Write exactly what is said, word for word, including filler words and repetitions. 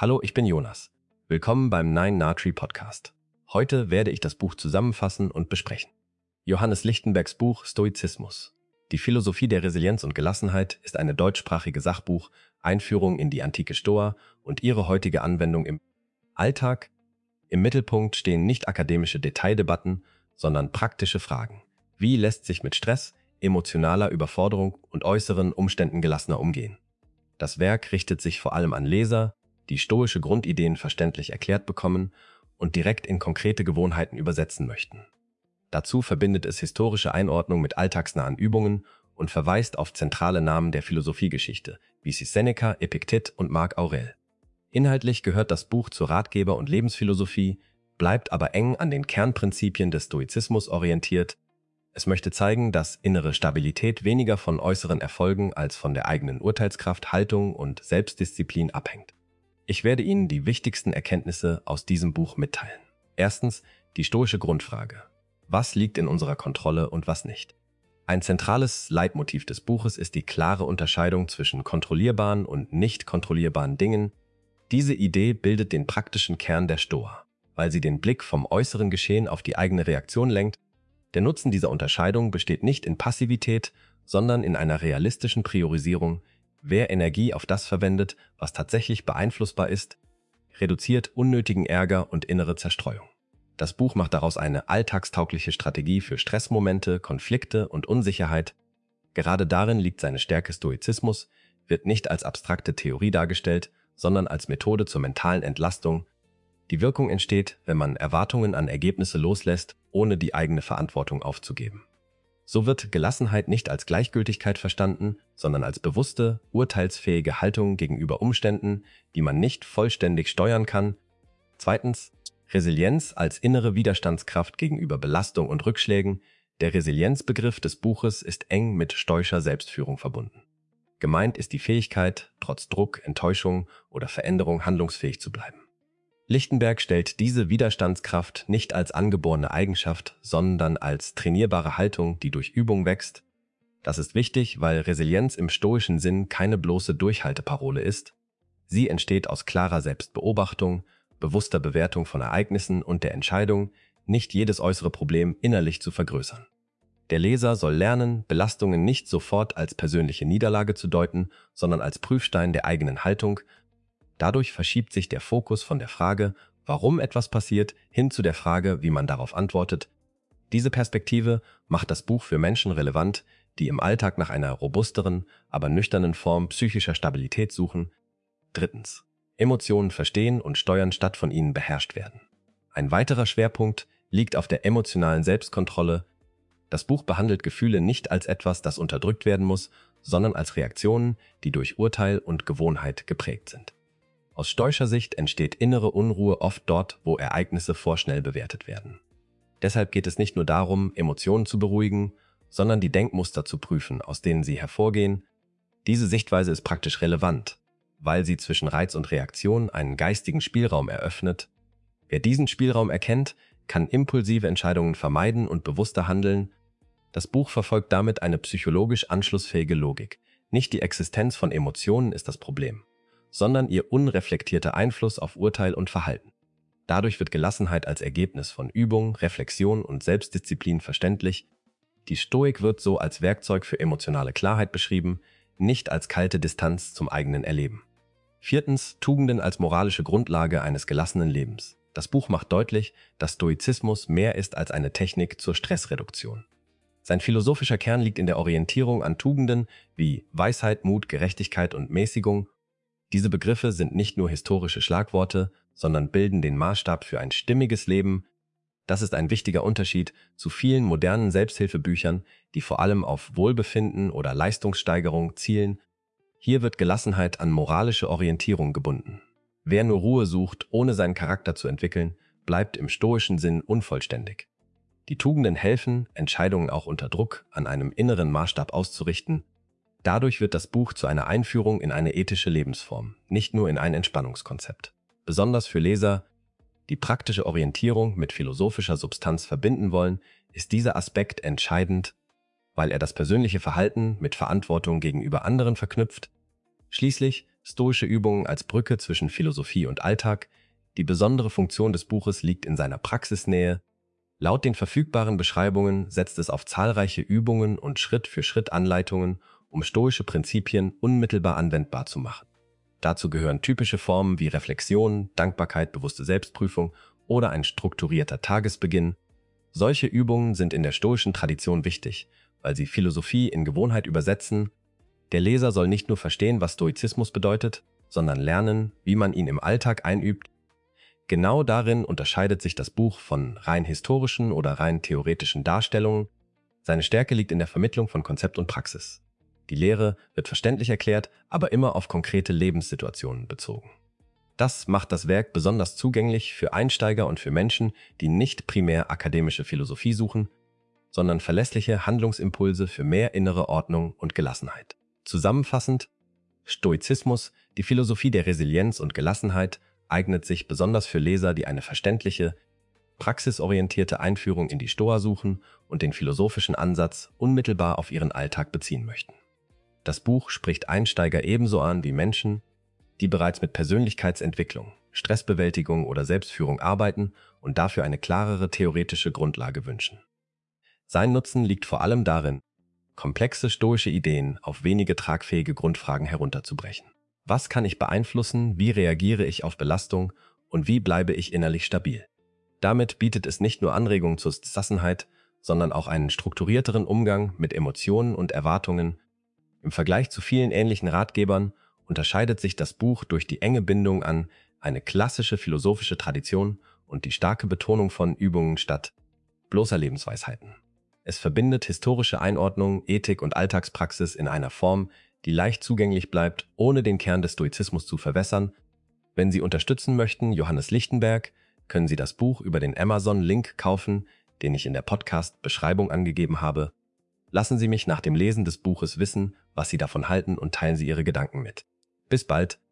Hallo, ich bin Jonas. Willkommen beim Nine Natri Podcast. Heute werde ich das Buch zusammenfassen und besprechen. Johannes Lichtenbergs Buch Stoizismus. Die Philosophie der Resilienz und Gelassenheit ist eine deutschsprachige Sachbuch, Einführung in die antike Stoa und ihre heutige Anwendung im Alltag. Im Mittelpunkt stehen nicht akademische Detaildebatten, sondern praktische Fragen. Wie lässt sich mit Stress, emotionaler Überforderung und äußeren Umständen gelassener umgehen? Das Werk richtet sich vor allem an Leser, die stoische Grundideen verständlich erklärt bekommen und direkt in konkrete Gewohnheiten übersetzen möchten. Dazu verbindet es historische Einordnung mit alltagsnahen Übungen und verweist auf zentrale Namen der Philosophiegeschichte, wie sie Seneca, Epiktet und Marc Aurel. Inhaltlich gehört das Buch zur Ratgeber- und Lebensphilosophie, bleibt aber eng an den Kernprinzipien des Stoizismus orientiert. Es möchte zeigen, dass innere Stabilität weniger von äußeren Erfolgen als von der eigenen Urteilskraft, Haltung und Selbstdisziplin abhängt. Ich werde Ihnen die wichtigsten Erkenntnisse aus diesem Buch mitteilen. Erstens, die stoische Grundfrage. Was liegt in unserer Kontrolle und was nicht? Ein zentrales Leitmotiv des Buches ist die klare Unterscheidung zwischen kontrollierbaren und nicht kontrollierbaren Dingen. Diese Idee bildet den praktischen Kern der Stoa, weil sie den Blick vom äußeren Geschehen auf die eigene Reaktion lenkt. Der Nutzen dieser Unterscheidung besteht nicht in Passivität, sondern in einer realistischen Priorisierung. Wer Energie auf das verwendet, was tatsächlich beeinflussbar ist, reduziert unnötigen Ärger und innere Zerstreuung. Das Buch macht daraus eine alltagstaugliche Strategie für Stressmomente, Konflikte und Unsicherheit. Gerade darin liegt seine Stärke. Stoizismus wird nicht als abstrakte Theorie dargestellt, sondern als Methode zur mentalen Entlastung. Die Wirkung entsteht, wenn man Erwartungen an Ergebnisse loslässt, ohne die eigene Verantwortung aufzugeben. So wird Gelassenheit nicht als Gleichgültigkeit verstanden, sondern als bewusste, urteilsfähige Haltung gegenüber Umständen, die man nicht vollständig steuern kann. Zweitens, Resilienz als innere Widerstandskraft gegenüber Belastung und Rückschlägen. Der Resilienzbegriff des Buches ist eng mit stoischer Selbstführung verbunden. Gemeint ist die Fähigkeit, trotz Druck, Enttäuschung oder Veränderung handlungsfähig zu bleiben. Lichtenberg stellt diese Widerstandskraft nicht als angeborene Eigenschaft, sondern als trainierbare Haltung, die durch Übung wächst. Das ist wichtig, weil Resilienz im stoischen Sinn keine bloße Durchhalteparole ist. Sie entsteht aus klarer Selbstbeobachtung, bewusster Bewertung von Ereignissen und der Entscheidung, nicht jedes äußere Problem innerlich zu vergrößern. Der Leser soll lernen, Belastungen nicht sofort als persönliche Niederlage zu deuten, sondern als Prüfstein der eigenen Haltung. Dadurch verschiebt sich der Fokus von der Frage, warum etwas passiert, hin zu der Frage, wie man darauf antwortet. Diese Perspektive macht das Buch für Menschen relevant, die im Alltag nach einer robusteren, aber nüchternen Form psychischer Stabilität suchen. Drittens. Emotionen verstehen und steuern statt von ihnen beherrscht werden. Ein weiterer Schwerpunkt liegt auf der emotionalen Selbstkontrolle. Das Buch behandelt Gefühle nicht als etwas, das unterdrückt werden muss, sondern als Reaktionen, die durch Urteil und Gewohnheit geprägt sind. Aus stoischer Sicht entsteht innere Unruhe oft dort, wo Ereignisse vorschnell bewertet werden. Deshalb geht es nicht nur darum, Emotionen zu beruhigen, sondern die Denkmuster zu prüfen, aus denen sie hervorgehen. Diese Sichtweise ist praktisch relevant, weil sie zwischen Reiz und Reaktion einen geistigen Spielraum eröffnet. Wer diesen Spielraum erkennt, kann impulsive Entscheidungen vermeiden und bewusster handeln. Das Buch verfolgt damit eine psychologisch anschlussfähige Logik. Nicht die Existenz von Emotionen ist das Problem, sondern ihr unreflektierter Einfluss auf Urteil und Verhalten. Dadurch wird Gelassenheit als Ergebnis von Übung, Reflexion und Selbstdisziplin verständlich. Die Stoik wird so als Werkzeug für emotionale Klarheit beschrieben, nicht als kalte Distanz zum eigenen Erleben. Viertens, Tugenden als moralische Grundlage eines gelassenen Lebens. Das Buch macht deutlich, dass Stoizismus mehr ist als eine Technik zur Stressreduktion. Sein philosophischer Kern liegt in der Orientierung an Tugenden wie Weisheit, Mut, Gerechtigkeit und Mäßigung. Diese Begriffe sind nicht nur historische Schlagworte, sondern bilden den Maßstab für ein stimmiges Leben. Das ist ein wichtiger Unterschied zu vielen modernen Selbsthilfebüchern, die vor allem auf Wohlbefinden oder Leistungssteigerung zielen. Hier wird Gelassenheit an moralische Orientierung gebunden. Wer nur Ruhe sucht, ohne seinen Charakter zu entwickeln, bleibt im stoischen Sinn unvollständig. Die Tugenden helfen, Entscheidungen auch unter Druck an einem inneren Maßstab auszurichten. Dadurch wird das Buch zu einer Einführung in eine ethische Lebensform, nicht nur in ein Entspannungskonzept. Besonders für Leser, die praktische Orientierung mit philosophischer Substanz verbinden wollen, ist dieser Aspekt entscheidend, weil er das persönliche Verhalten mit Verantwortung gegenüber anderen verknüpft. Schließlich Stoische Übungen als Brücke zwischen Philosophie und Alltag. Die besondere Funktion des Buches liegt in seiner Praxisnähe. Laut den verfügbaren Beschreibungen setzt es auf zahlreiche Übungen und Schritt-für-Schritt-Anleitungen, um stoische Prinzipien unmittelbar anwendbar zu machen. Dazu gehören typische Formen wie Reflexion, Dankbarkeit, bewusste Selbstprüfung oder ein strukturierter Tagesbeginn. Solche Übungen sind in der stoischen Tradition wichtig, weil sie Philosophie in Gewohnheit übersetzen. Der Leser soll nicht nur verstehen, was Stoizismus bedeutet, sondern lernen, wie man ihn im Alltag einübt. Genau darin unterscheidet sich das Buch von rein historischen oder rein theoretischen Darstellungen. Seine Stärke liegt in der Vermittlung von Konzept und Praxis. Die Lehre wird verständlich erklärt, aber immer auf konkrete Lebenssituationen bezogen. Das macht das Werk besonders zugänglich für Einsteiger und für Menschen, die nicht primär akademische Philosophie suchen, sondern verlässliche Handlungsimpulse für mehr innere Ordnung und Gelassenheit. Zusammenfassend: Stoizismus, die Philosophie der Resilienz und Gelassenheit, eignet sich besonders für Leser, die eine verständliche, praxisorientierte Einführung in die Stoa suchen und den philosophischen Ansatz unmittelbar auf ihren Alltag beziehen möchten. Das Buch spricht Einsteiger ebenso an wie Menschen, die bereits mit Persönlichkeitsentwicklung, Stressbewältigung oder Selbstführung arbeiten und dafür eine klarere theoretische Grundlage wünschen. Sein Nutzen liegt vor allem darin, komplexe stoische Ideen auf wenige tragfähige Grundfragen herunterzubrechen. Was kann ich beeinflussen, wie reagiere ich auf Belastung und wie bleibe ich innerlich stabil? Damit bietet es nicht nur Anregungen zur Gelassenheit, sondern auch einen strukturierteren Umgang mit Emotionen und Erwartungen. Im Vergleich zu vielen ähnlichen Ratgebern unterscheidet sich das Buch durch die enge Bindung an eine klassische philosophische Tradition und die starke Betonung von Übungen statt bloßer Lebensweisheiten. Es verbindet historische Einordnung, Ethik und Alltagspraxis in einer Form, die leicht zugänglich bleibt, ohne den Kern des Stoizismus zu verwässern. Wenn Sie unterstützen möchten, Johannes Lichtenberg, können Sie das Buch über den Amazon-Link kaufen, den ich in der Podcast-Beschreibung angegeben habe. Lassen Sie mich nach dem Lesen des Buches wissen, was Sie davon halten, und teilen Sie Ihre Gedanken mit. Bis bald!